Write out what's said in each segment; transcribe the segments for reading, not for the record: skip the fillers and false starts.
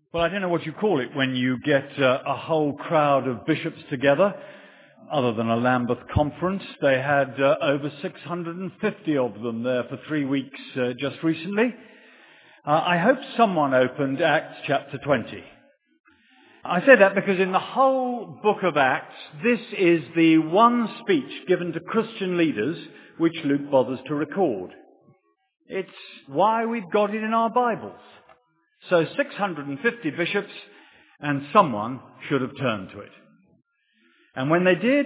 Well, I don't know what you call it when you get a whole crowd of bishops together. Other than a Lambeth conference, they had over 650 of them there for 3 weeks just recently. I hope someone opened Acts chapter 20. I say that because in the whole book of Acts, this is the one speech given to Christian leaders which Luke bothers to record. It's why we've got it in our Bibles. So 650 bishops, and someone should have turned to it. And when they did,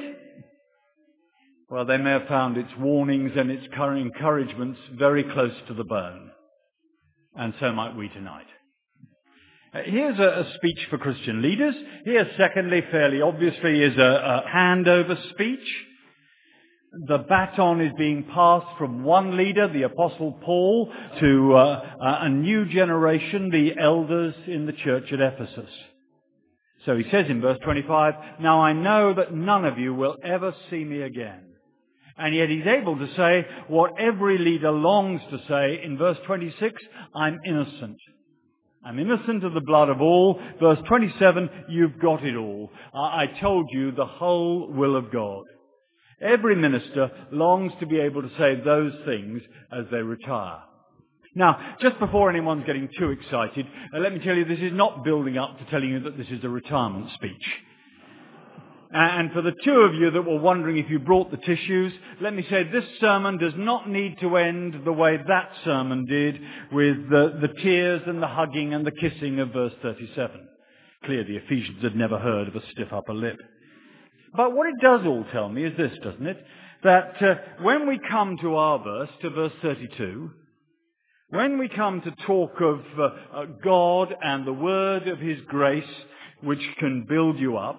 well, they may have found its warnings and its encouragements very close to the bone. And so might we tonight. Here's a speech for Christian leaders. Here, secondly, fairly obviously, is a handover speech. The baton is being passed from one leader, the Apostle Paul, to a new generation, the elders in the church at Ephesus. So he says in verse 25, "Now I know that none of you will ever see me again." And yet he's able to say what every leader longs to say in verse 26, "I'm innocent. I'm innocent of the blood of all." Verse 27, "You've got it all. I told you the whole will of God." Every minister longs to be able to say those things as they retire. Now, just before anyone's getting too excited, let me tell you this is not building up to telling you that this is a retirement speech. And for the two of you that were wondering if you brought the tissues, let me say this sermon does not need to end the way that sermon did, with the tears and the hugging and the kissing of verse 37. Clear the Ephesians had never heard of a stiff upper lip. But what it does all tell me is this, doesn't it? That when we come to our verse, to verse 32, when we come to talk of God and the word of His grace, which can build you up,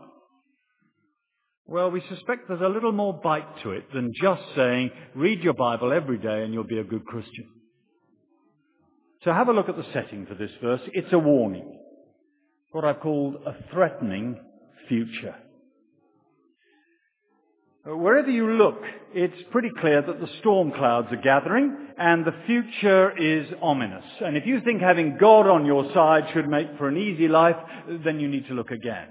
well, we suspect there's a little more bite to it than just saying, read your Bible every day and you'll be a good Christian. So have a look at the setting for this verse. It's a warning. What I've called a threatening future. Wherever you look, it's pretty clear that the storm clouds are gathering and the future is ominous. And if you think having God on your side should make for an easy life, then you need to look again.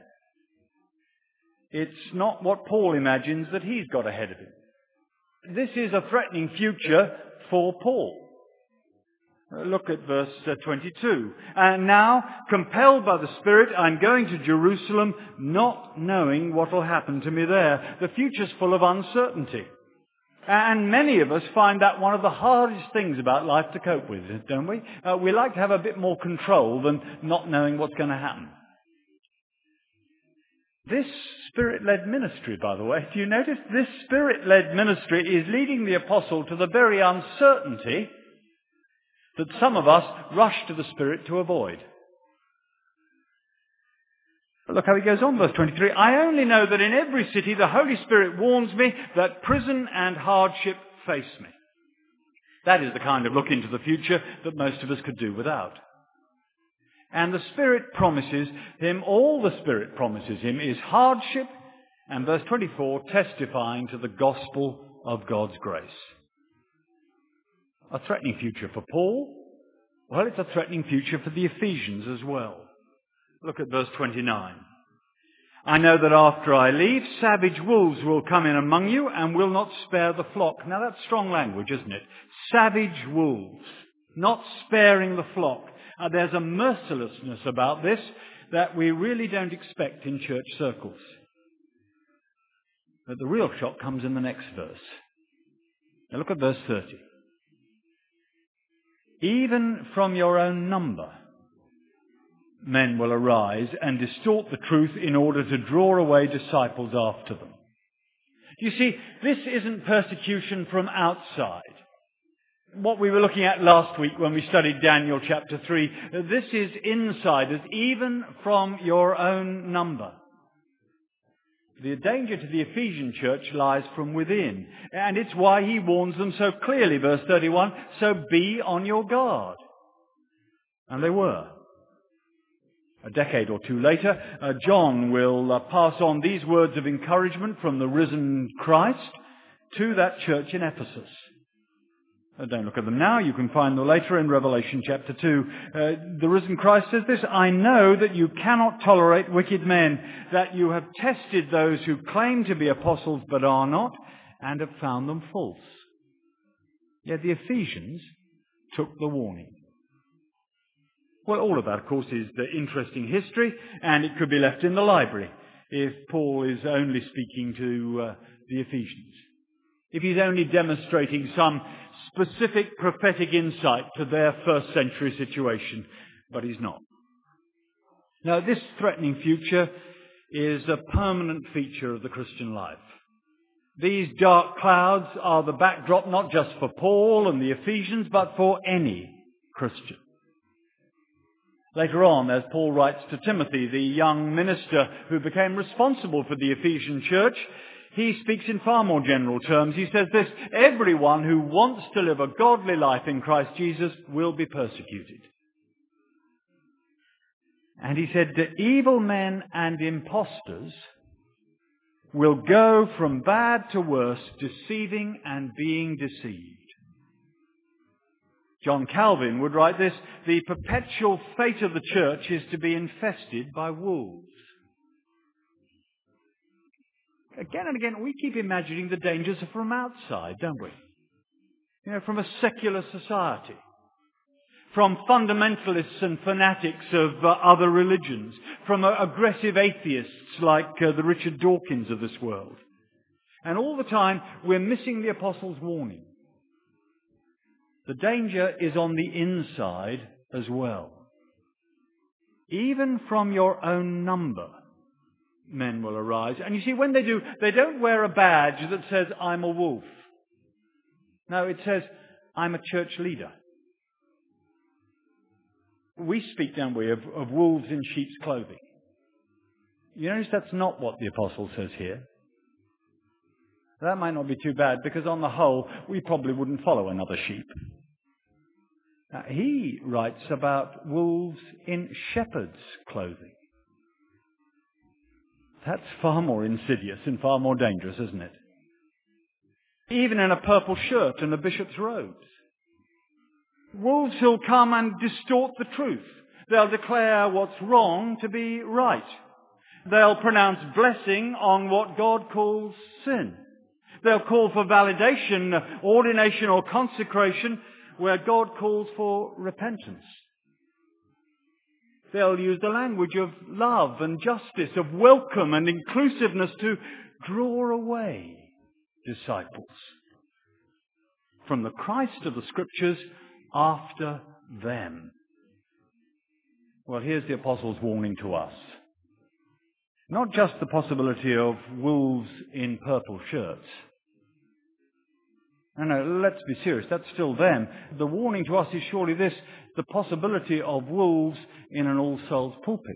It's not what Paul imagines that he's got ahead of him. This is a threatening future for Paul. Look at verse 22. "And now, compelled by the Spirit, I'm going to Jerusalem, not knowing what will happen to me there." The future's full of uncertainty. And many of us find that one of the hardest things about life to cope with, don't we? We like to have a bit more control than not knowing what's going to happen. This Spirit-led ministry, by the way, do you notice? This Spirit-led ministry is leading the apostle to the very uncertainty that some of us rush to the Spirit to avoid. But look how he goes on, verse 23. "I only know that in every city the Holy Spirit warns me that prison and hardship face me." That is the kind of look into the future that most of us could do without. And the Spirit promises him, all the Spirit promises him is hardship, and verse 24, testifying to the gospel of God's grace. A threatening future for Paul? Well, it's a threatening future for the Ephesians as well. Look at verse 29. "I know that after I leave, savage wolves will come in among you and will not spare the flock." Now that's strong language, isn't it? Savage wolves, not sparing the flock. There's a mercilessness about this that we really don't expect in church circles. But the real shock comes in the next verse. Now look at verse 30. "Even from your own number, men will arise and distort the truth in order to draw away disciples after them." Do you see, this isn't persecution from outside. What we were looking at last week when we studied Daniel chapter 3, this is insiders, even from your own number. The danger to the Ephesian church lies from within. And it's why he warns them so clearly, verse 31, "So be on your guard." And they were. A decade or two later, John will pass on these words of encouragement from the risen Christ to that church in Ephesus. Don't look at them now. You can find them later in Revelation chapter 2. The risen Christ says this, "I know that you cannot tolerate wicked men, that you have tested those who claim to be apostles but are not, and have found them false." Yet the Ephesians took the warning. Well, all of that, of course, is the interesting history, and it could be left in the library if Paul is only speaking to the Ephesians. If he's only demonstrating some specific prophetic insight to their first century situation, but he's not. Now, this threatening future is a permanent feature of the Christian life. These dark clouds are the backdrop not just for Paul and the Ephesians, but for any Christian. Later on, as Paul writes to Timothy, the young minister who became responsible for the Ephesian church, he speaks in far more general terms. He says this, "Everyone who wants to live a godly life in Christ Jesus will be persecuted." And he said, "The evil men and impostors will go from bad to worse, deceiving and being deceived." John Calvin would write this, "The perpetual fate of the church is to be infested by wolves." Again and again, we keep imagining the dangers from outside, don't we? From a secular society, from fundamentalists and fanatics of other religions, from aggressive atheists like the Richard Dawkins of this world. And all the time, we're missing the Apostles' warning. The danger is on the inside as well. Even from your own number, men will arise. And you see, when they do, they don't wear a badge that says, "I'm a wolf." No, it says, "I'm a church leader." We speak, don't we, of wolves in sheep's clothing. You notice that's not what the apostle says here. That might not be too bad, because on the whole, we probably wouldn't follow another sheep. He writes about wolves in shepherd's clothing. That's far more insidious and far more dangerous, isn't it? Even in a purple shirt and a bishop's robes. Wolves who'll come and distort the truth. They'll declare what's wrong to be right. They'll pronounce blessing on what God calls sin. They'll call for validation, ordination or consecration where God calls for repentance. They'll use the language of love and justice, of welcome and inclusiveness to draw away disciples from the Christ of the Scriptures after them. Well, here's the Apostle's warning to us. Not just the possibility of wolves in purple shirts. No, let's be serious. That's still them. The warning to us is surely this, the possibility of wolves in an All Souls pulpit.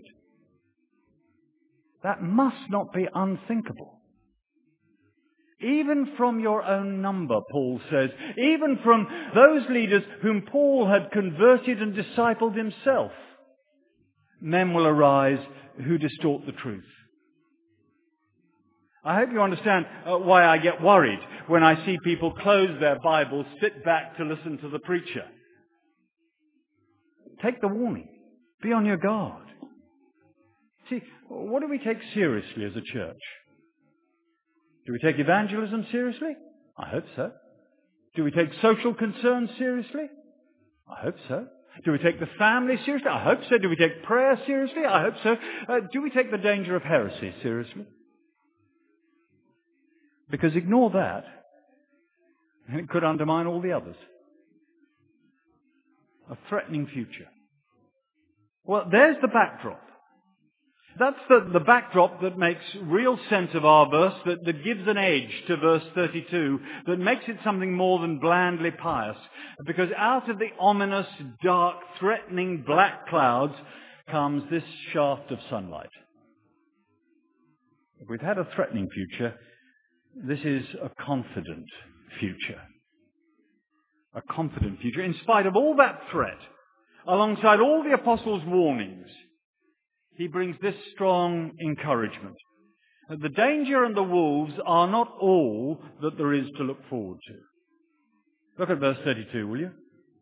That must not be unthinkable. Even from your own number, Paul says, even from those leaders whom Paul had converted and discipled himself, men will arise who distort the truth. I hope you understand why I get worried when I see people close their Bibles, sit back to listen to the preacher. Take the warning. Be on your guard. See, what do we take seriously as a church? Do we take evangelism seriously? I hope so. Do we take social concerns seriously? I hope so. Do we take the family seriously? I hope so. Do we take prayer seriously? I hope so. Do we take the danger of heresy seriously? Because ignore that, and it could undermine all the others. A threatening future. Well, there's the backdrop. That's the backdrop that makes real sense of our verse, that gives an edge to verse 32, that makes it something more than blandly pious. Because out of the ominous, dark, threatening black clouds comes this shaft of sunlight. If we've had a threatening future, this is a confident future. A confident future. In spite of all that threat, alongside all the apostles' warnings, he brings this strong encouragement. That the danger and the wolves are not all that there is to look forward to. Look at verse 32, will you?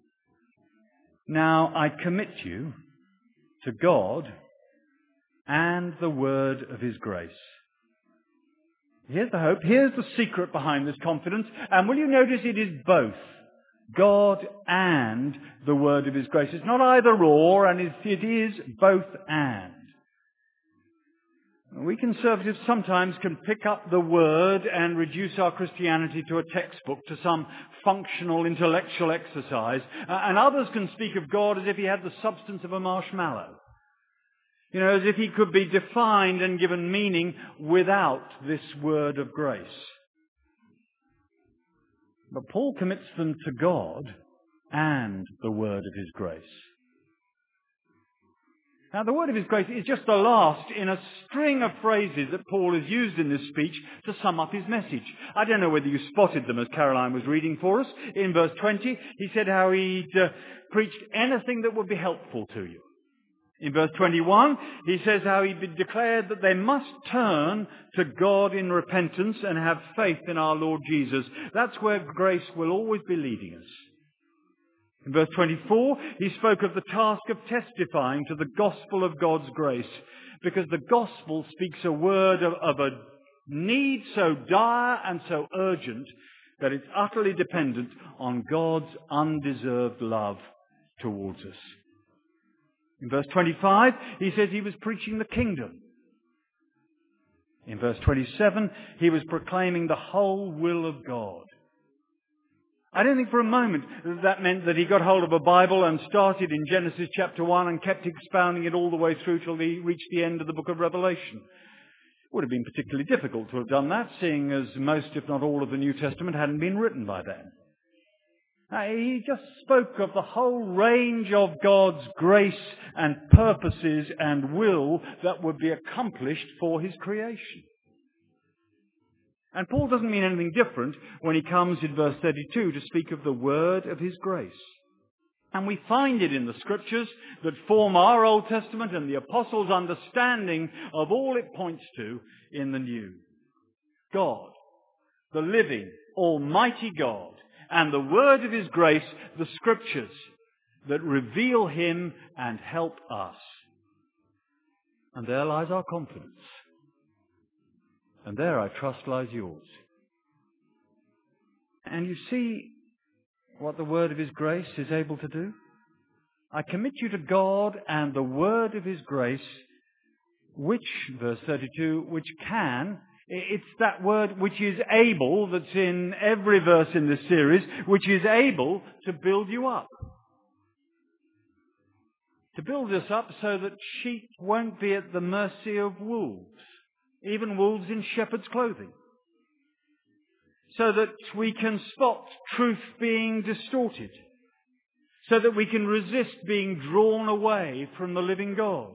Now I commit you to God and the word of his grace. Here's the hope. Here's the secret behind this confidence. And will you notice it is both God and the word of his grace. It's not either or, and it is both and. We conservatives sometimes can pick up the word and reduce our Christianity to a textbook, to some functional intellectual exercise, and others can speak of God as if he had the substance of a marshmallow. You know, as if he could be defined and given meaning without this word of grace. But Paul commits them to God and the word of his grace. Now, the word of his grace is just the last in a string of phrases that Paul has used in this speech to sum up his message. I don't know whether you spotted them as Caroline was reading for us. In verse 20, he said how he'd preached anything that would be helpful to you. In verse 21, he says how he declared that they must turn to God in repentance and have faith in our Lord Jesus. That's where grace will always be leading us. In verse 24, he spoke of the task of testifying to the gospel of God's grace, because the gospel speaks a word of a need so dire and so urgent that it's utterly dependent on God's undeserved love towards us. In verse 25, he says he was preaching the kingdom. In verse 27, he was proclaiming the whole will of God. I don't think for a moment that meant that he got hold of a Bible and started in Genesis chapter 1 and kept expounding it all the way through till he reached the end of the book of Revelation. It would have been particularly difficult to have done that, seeing as most, if not all, of the New Testament hadn't been written by then. He just spoke of the whole range of God's grace and purposes and will that would be accomplished for his creation. And Paul doesn't mean anything different when he comes in verse 32 to speak of the word of his grace. And we find it in the scriptures that form our Old Testament and the apostles' understanding of all it points to in the New. God, the living, almighty God, and the word of his grace, the scriptures that reveal him and help us. And there lies our confidence. And there, I trust, lies yours. And you see what the word of his grace is able to do? I commit you to God and the word of his grace, which, verse 32, which can... It's that word which is able, that's in every verse in this series, which is able to build you up. To build us up so that sheep won't be at the mercy of wolves, even wolves in shepherd's clothing. So that we can spot truth being distorted. So that we can resist being drawn away from the living God.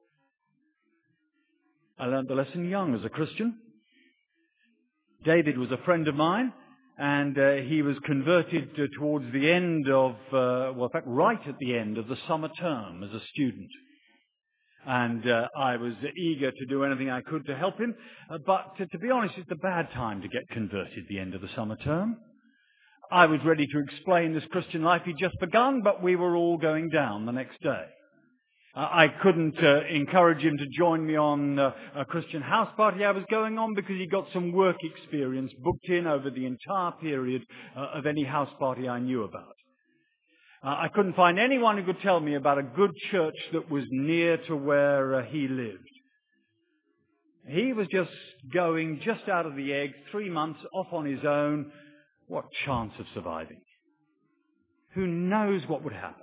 I learned the lesson young as a Christian. David was a friend of mine, and he was converted towards the end of, in fact, right at the end of the summer term as a student. And I was eager to do anything I could to help him, but to be honest, it's a bad time to get converted at the end of the summer term. I was ready to explain this Christian life he'd just begun, but we were all going down the next day. I couldn't encourage him to join me on a Christian house party I was going on because he got some work experience booked in over the entire period of any house party I knew about. I couldn't find anyone who could tell me about a good church that was near to where he lived. He was just going just out of the egg, 3 months off on his own. What chance of surviving? Who knows what would happen?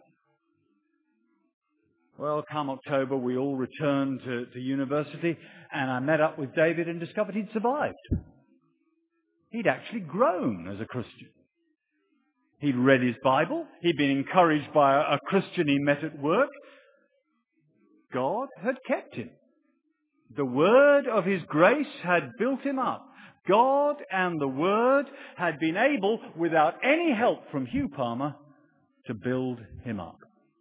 Well, come October, we all returned to university, and I met up with David and discovered he'd survived. He'd actually grown as a Christian. He'd read his Bible. He'd been encouraged by a Christian he met at work. God had kept him. The word of his grace had built him up. God and the word had been able, without any help from Hugh Palmer, to build him up.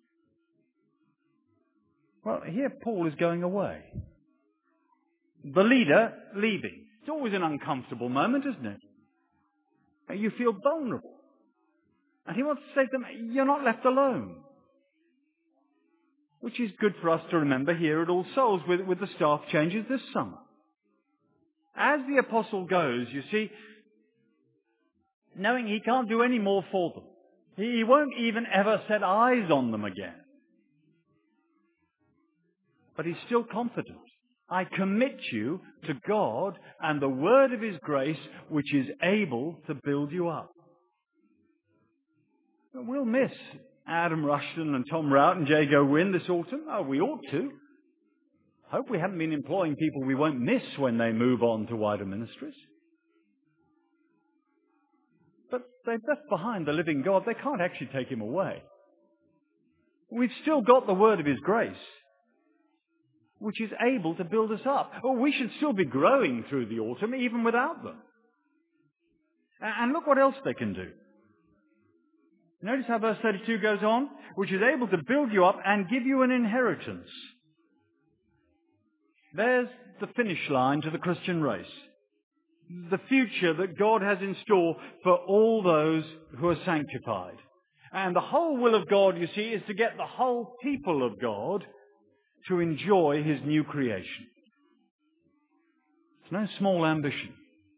Well, here Paul is going away. The leader leaving. It's always an uncomfortable moment, isn't it? You feel vulnerable. And he wants to say to them, you're not left alone. Which is good for us to remember here at All Souls with the staff changes this summer. As the apostle goes, you see, knowing he can't do any more for them. He won't even ever set eyes on them again. But he's still confident. I commit you to God and the word of his grace, which is able to build you up. We'll miss Adam Rushton and Tom Rout and Jago Wynn this autumn. Oh, we ought to. Hope we haven't been employing people we won't miss when they move on to wider ministries. But they've left behind the living God. They can't actually take him away. We've still got the word of his grace, which is able to build us up. Oh, we should still be growing through the autumn, even without them. And look what else they can do. Notice how verse 32 goes on, which is able to build you up and give you an inheritance. There's the finish line to the Christian race. The future that God has in store for all those who are sanctified. And the whole will of God, you see, is to get the whole people of God to enjoy his new creation. It's no small ambition.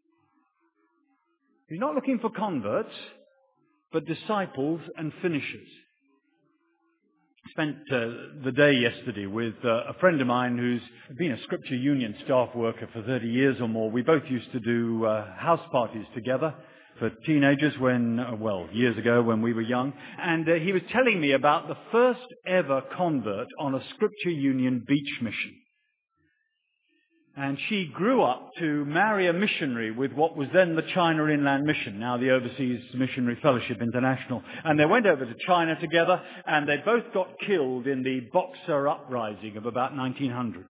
He's not looking for converts, but disciples and finishers. I spent the day yesterday with a friend of mine who's been a Scripture Union staff worker for 30 years or more. We both used to do house parties together for teenagers years ago when we were young. And he was telling me about the first ever convert on a Scripture Union beach mission. And she grew up to marry a missionary with what was then the China Inland Mission, now the Overseas Missionary Fellowship International. And they went over to China together, and they both got killed in the Boxer Uprising of about 1900.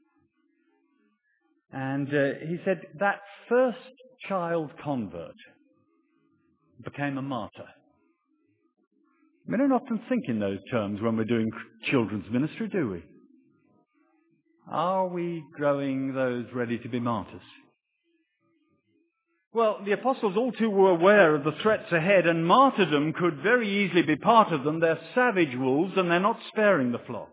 And he said that first child convert became a martyr. We don't often think in those terms when we're doing children's ministry, do we? Are we growing those ready to be martyrs? Well, the apostles all too were aware of the threats ahead, and martyrdom could very easily be part of them. They're savage wolves, and they're not sparing the flock.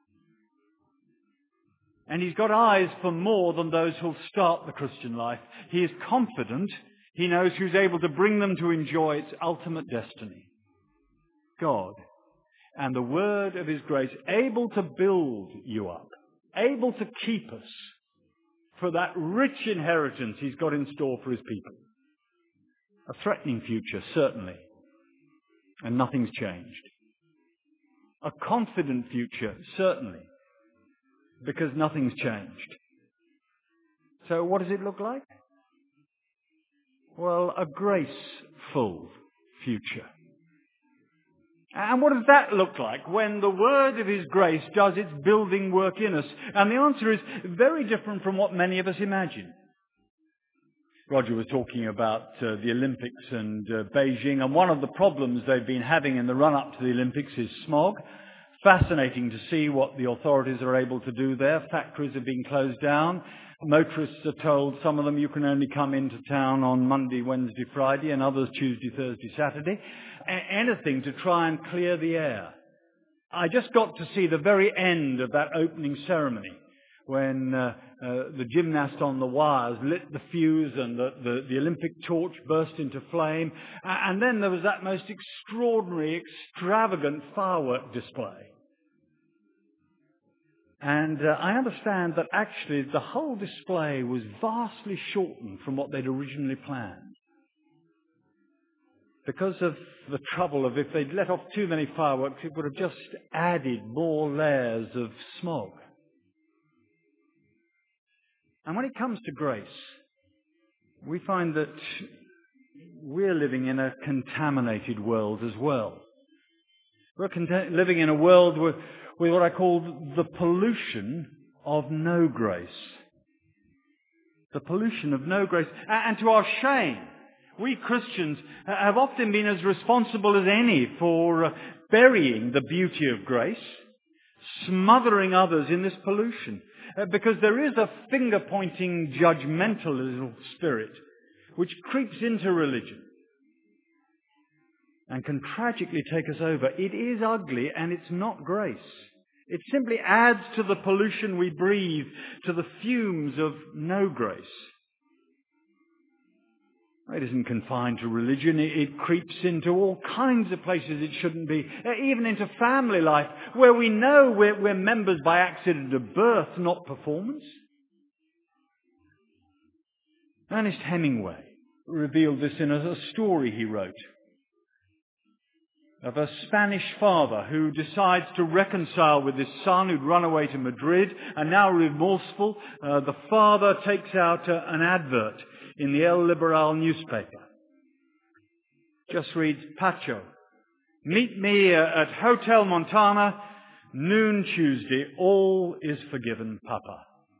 And he's got eyes for more than those who'll start the Christian life. He is confident. He knows who's able to bring them to enjoy its ultimate destiny. God and the word of his grace, able to build you up, able to keep us for that rich inheritance he's got in store for his people. A threatening future, certainly, and nothing's changed. A confident future, certainly, because nothing's changed. So what does it look like? Well, a graceful future. And what does that look like when the word of his grace does its building work in us? And the answer is very different from what many of us imagine. Roger was talking about the Olympics and Beijing, and one of the problems they've been having in the run-up to the Olympics is smog. Fascinating to see what the authorities are able to do there. Factories are being closed down. Motorists are told, some of them, you can only come into town on Monday, Wednesday, Friday, and others Tuesday, Thursday, Saturday. Anything to try and clear the air. I just got to see the very end of that opening ceremony when the gymnast on the wires lit the fuse and the Olympic torch burst into flame. And then there was that most extraordinary, extravagant firework display. And I understand that actually the whole display was vastly shortened from what they'd originally planned. Because of the trouble of if they'd let off too many fireworks, it would have just added more layers of smoke. And when it comes to grace, we find that we're living in a contaminated world as well. We're living in a world with what I call the pollution of no grace. The pollution of no grace. And to our shame, we Christians have often been as responsible as any for burying the beauty of grace, smothering others in this pollution. Because there is a finger-pointing judgmental little spirit which creeps into religion. and can tragically take us over. It is ugly and it's not grace. It simply adds to the pollution we breathe, to the fumes of no grace. It isn't confined to religion. It creeps into all kinds of places it shouldn't be, even into family life, where we know we're members by accident of birth, not performance. Ernest Hemingway revealed this in a story he wrote of a Spanish father who decides to reconcile with his son who'd run away to Madrid, and now remorseful, the father takes out an advert in the El Liberal newspaper. Just reads, "Pacho, meet me at Hotel Montana, noon Tuesday. All is forgiven, Papa."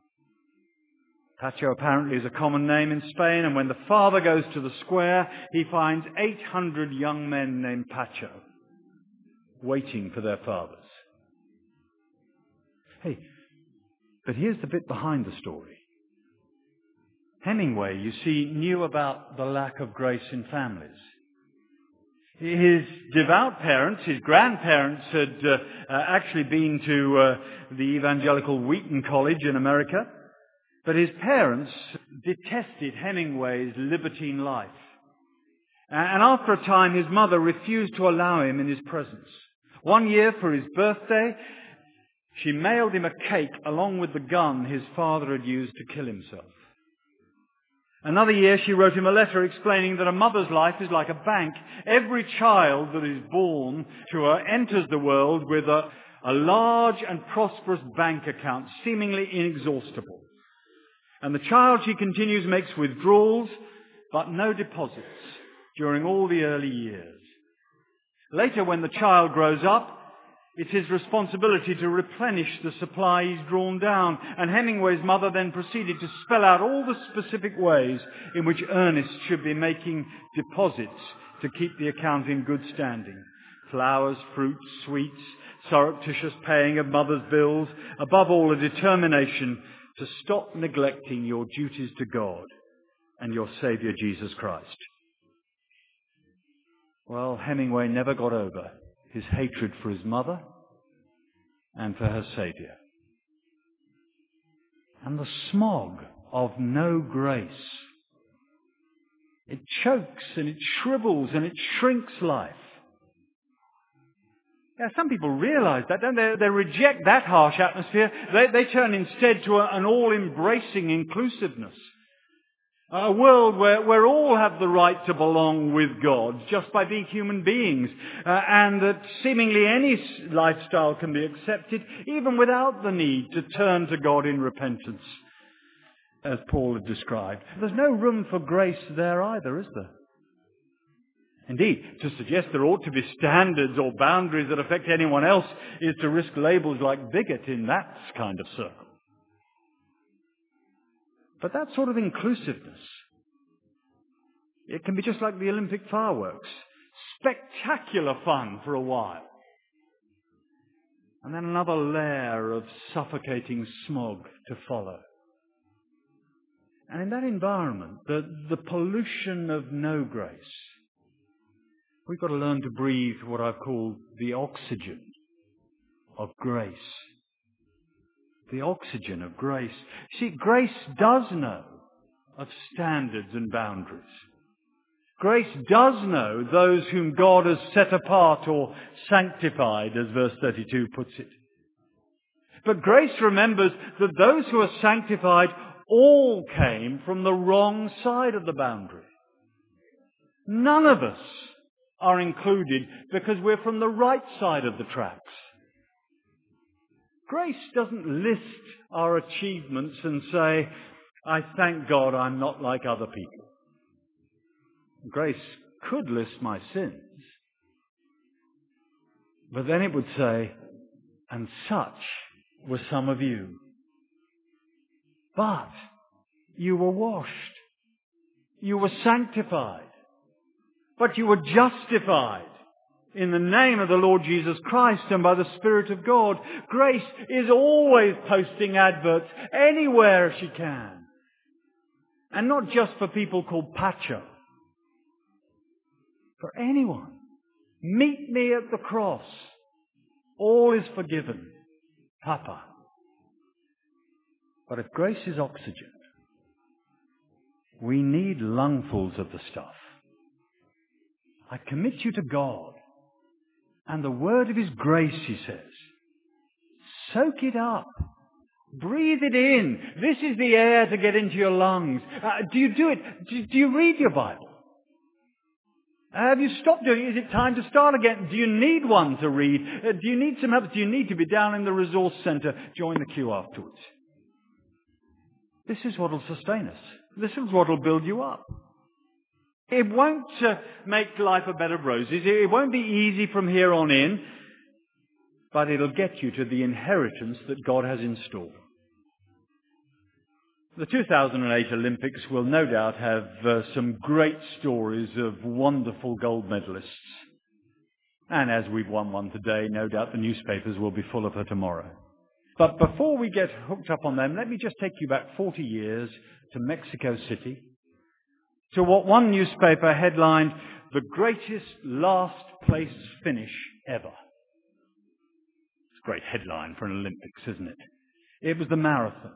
Pacho apparently is a common name in Spain, and when the father goes to the square, he finds 800 young men named Pacho waiting for their fathers. Hey, but here's the bit behind the story. Hemingway, you see, knew about the lack of grace in families. His devout parents, his grandparents, had actually been to the evangelical Wheaton College in America, but his parents detested Hemingway's libertine life. And after a time, his mother refused to allow him in his presence. One year, for his birthday, she mailed him a cake along with the gun his father had used to kill himself. Another year, she wrote him a letter explaining that a mother's life is like a bank. Every child that is born to her enters the world with a large and prosperous bank account, seemingly inexhaustible. And the child, she continues, makes withdrawals, but no deposits during all the early years. Later, when the child grows up, it's his responsibility to replenish the supply he's drawn down. And Hemingway's mother then proceeded to spell out all the specific ways in which Ernest should be making deposits to keep the account in good standing. Flowers, fruits, sweets, surreptitious paying of mother's bills. Above all, a determination to stop neglecting your duties to God and your Saviour Jesus Christ. Well, Hemingway never got over his hatred for his mother and for her Saviour. And the smog of no grace. It chokes and it shrivels and it shrinks life. Yeah, some people realize that, don't they? They reject that harsh atmosphere. They turn instead to an all-embracing inclusiveness. A world where all have the right to belong with God just by being human beings, and that seemingly any lifestyle can be accepted even without the need to turn to God in repentance, as Paul had described. There's no room for grace there either, is there? Indeed, to suggest there ought to be standards or boundaries that affect anyone else is to risk labels like bigot in that kind of circle. But that sort of inclusiveness, it can be just like the Olympic fireworks. Spectacular fun for a while. And then another layer of suffocating smog to follow. And in that environment, the pollution of no grace, we've got to learn to breathe what I've called the oxygen of grace. The oxygen of grace. See, grace does know of standards and boundaries. Grace does know those whom God has set apart or sanctified, as verse 32 puts it. But grace remembers that those who are sanctified all came from the wrong side of the boundary. None of us are included because we're from the right side of the tracks. Grace doesn't list our achievements and say, I thank God I'm not like other people. Grace could list my sins, but then it would say, and such were some of you. But you were washed. You were sanctified. But you were justified in the name of the Lord Jesus Christ and by the Spirit of God. Grace is always posting adverts anywhere she can. And not just for people called Pacho. For anyone Meet me at the cross. All is forgiven. Papa. But if grace is oxygen, we need lungfuls of the stuff. I commit you to God and the word of His grace, he says. Soak it up. Breathe it in. This is the air to get into your lungs. Do you do it? Do you read your Bible? Have you stopped doing it? Is it time to start again? Do you need one to read? Do you need some help? Do you need to be down in the resource centre? Join the queue afterwards. This is what will sustain us. This is what will build you up. It won't make life a bed of roses. It won't be easy from here on in. But it'll get you to the inheritance that God has in store. The 2008 Olympics will no doubt have some great stories of wonderful gold medalists. And as we've won one today, no doubt the newspapers will be full of her tomorrow. But before we get hooked up on them, let me just take you back 40 years to Mexico City, to what one newspaper headlined, "The greatest last place finish ever." It's a great headline for an Olympics, isn't it? It was the marathon.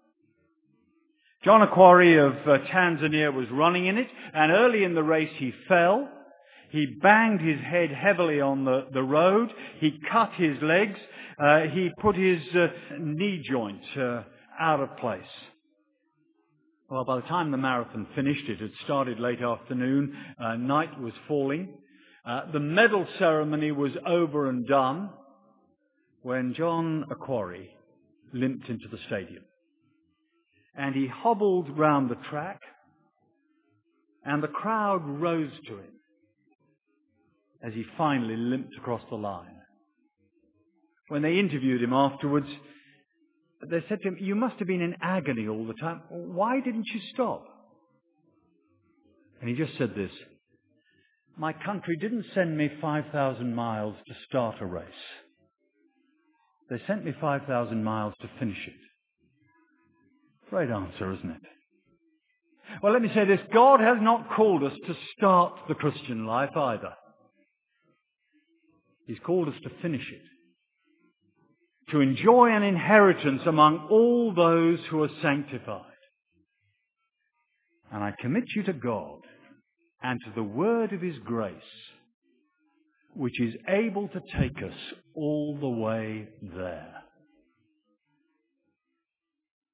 John Akhwari of Tanzania was running in it, and early in the race he fell. He banged his head heavily on the road. He cut his legs. He put his knee joint out of place. Well, by the time the marathon finished, it had started late afternoon. Night was falling. The medal ceremony was over and done when John Akhwari limped into the stadium. And he hobbled round the track, and the crowd rose to him as he finally limped across the line. When they interviewed him afterwards, they said to him, "You must have been in agony all the time. Why didn't you stop?" And he just said this, "My country didn't send me 5,000 miles to start a race. They sent me 5,000 miles to finish it." Great answer, isn't it? Well, let me say this. God has not called us to start the Christian life either. He's called us to finish it. To enjoy an inheritance among all those who are sanctified. And I commit you to God and to the word of His grace, which is able to take us all the way there.